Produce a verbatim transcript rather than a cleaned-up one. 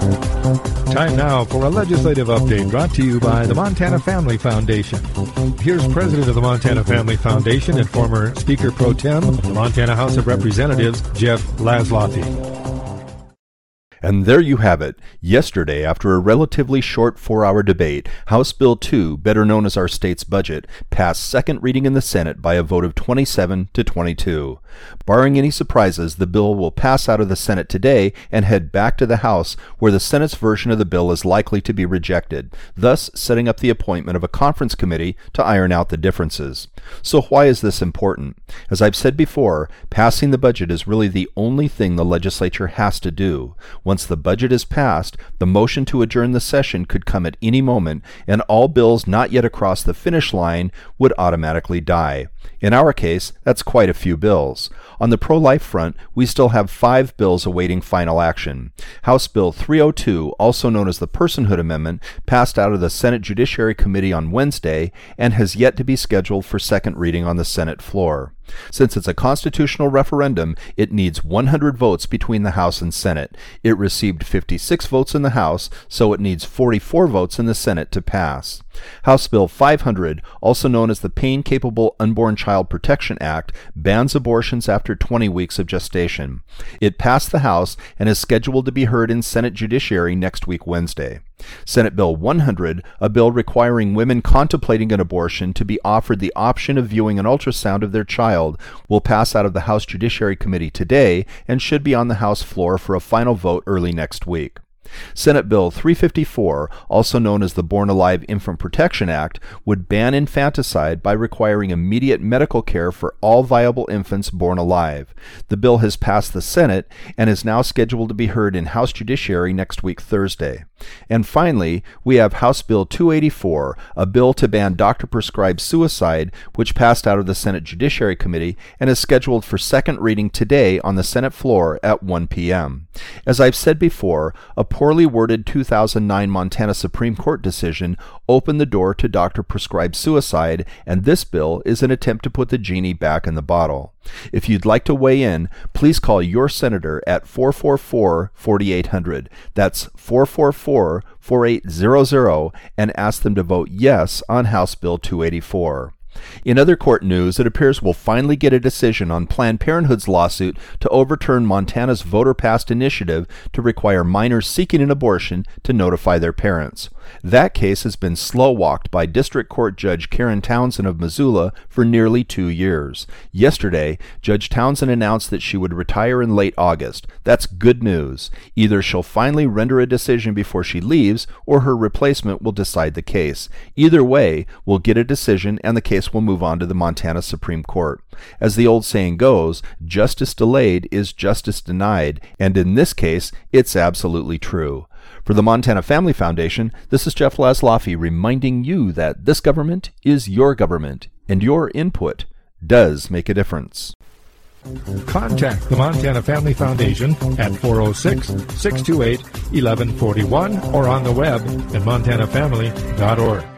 Time now for a legislative update brought to you by the Montana Family Foundation. Here's President of the Montana Family Foundation and former Speaker Pro Tem of the Montana House of Representatives, Jeff Laszloffy. And there you have it. Yesterday, after a relatively short four-hour debate, House Bill two, better known as our state's budget, passed second reading in the Senate by a vote of twenty-seven to twenty-two. Barring any surprises, the bill will pass out of the Senate today and head back to the House, where the Senate's version of the bill is likely to be rejected, thus setting up the appointment of a conference committee to iron out the differences. So why is this important? As I've said before, passing the budget is really the only thing the legislature has to do. Once the budget is passed, the motion to adjourn the session could come at any moment, and all bills not yet across the finish line would automatically die. In our case, that's quite a few bills. On the pro-life front, we still have five bills awaiting final action. House Bill three oh two, also known as the Personhood Amendment, passed out of the Senate Judiciary Committee on Wednesday and has yet to be scheduled for second reading on the Senate floor. Since it's a constitutional referendum, it needs one hundred votes between the House and Senate. It received fifty-six votes in the House, so it needs forty-four votes in the Senate to pass. House Bill five hundred, also known as the Pain-Capable Unborn Child Protection Act, bans abortions after twenty weeks of gestation. It passed the House and is scheduled to be heard in Senate Judiciary next week Wednesday. Senate Bill one hundred, a bill requiring women contemplating an abortion to be offered the option of viewing an ultrasound of their child, will pass out of the House Judiciary Committee today and should be on the House floor for a final vote early next week. Senate Bill three fifty-four, also known as the Born Alive Infant Protection Act, would ban infanticide by requiring immediate medical care for all viable infants born alive. The bill has passed the Senate and is now scheduled to be heard in House Judiciary next week Thursday. And finally, we have House Bill two eighty-four, a bill to ban doctor-prescribed suicide, which passed out of the Senate Judiciary Committee and is scheduled for second reading today on the Senate floor at one p.m. As I've said before, a poorly worded two thousand nine Montana Supreme Court decision opened the door to doctor-prescribed suicide, and this bill is an attempt to put the genie back in the bottle. If you'd like to weigh in, please call your senator at four four four, four eight zero zero. That's four four four, four eight zero zero, and ask them to vote yes on House Bill two eighty-four. In other court news, it appears we'll finally get a decision on Planned Parenthood's lawsuit to overturn Montana's voter-passed initiative to require minors seeking an abortion to notify their parents. That case has been slow-walked by District Court Judge Karen Townsend of Missoula for nearly two years. Yesterday, Judge Townsend announced that she would retire in late August. That's good news. Either she'll finally render a decision before she leaves, or her replacement will decide the case. Either way, we'll get a decision and the case will move on to the Montana Supreme Court. As the old saying goes, justice delayed is justice denied, and in this case, it's absolutely true. For the Montana Family Foundation, this is Jeff Laszloffy reminding you that this government is your government, and your input does make a difference. Contact the Montana Family Foundation at four oh six, six two eight, one one four one or on the web at montana family dot org.